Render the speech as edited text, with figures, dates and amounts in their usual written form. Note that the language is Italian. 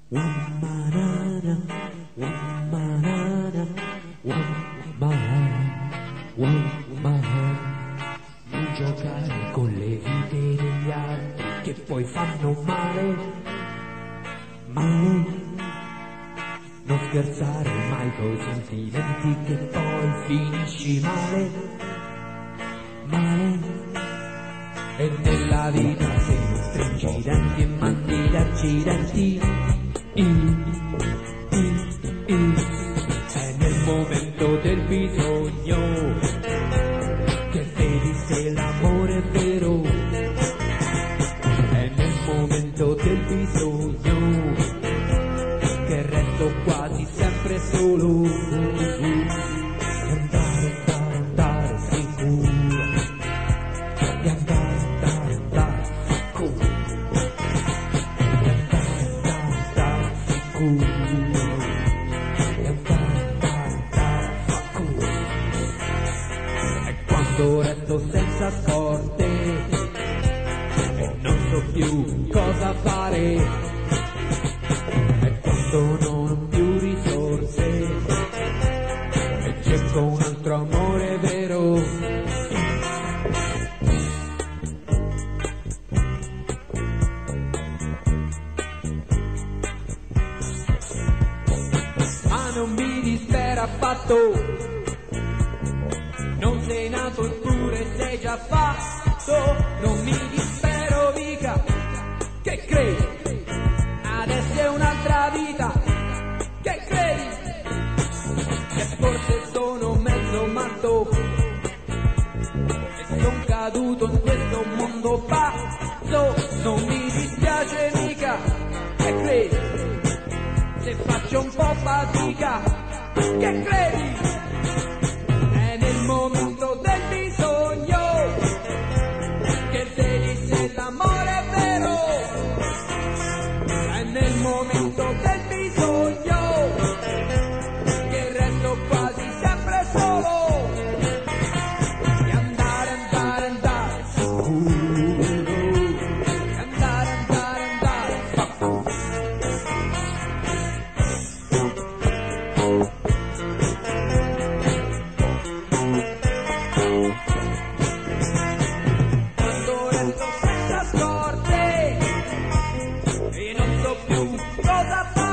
Womanana, womanana, woman. Non giocare con le vite degli altri che poi fanno male. Non scherzare mai coi sentimenti che poi finisci male. E nella vita sei stringi i denti e mandi gli accidenti. È nel momento del bisogno che vedi se l'amore è vero. È nel momento del bisogno che resto quasi sempre solo. E andare sicuro. E andare sicuro. E andare sicuro. E andare sicuro. E quando resto senza sorte e non so più cosa fare, non ho più risorse e cerco un altro amore vero. Ma non mi dispera affatto, non sei nato eppure sei già fatto. Non mi dispero mica, che credi? Adesso è un'altra vita, che credi? Che forse sono mezzo matto e son caduto in questo mondo pazzo. Non mi dispiace mica, che credi? Se faccio un po' fatica, che credi? È nel momento del bisogno che vedi se l'amore è vero. È nel momento del bisogno che resto quasi sempre solo. E andare sicuro. E andare sicuro. Quando resto senza scorte e non so più cosa fare.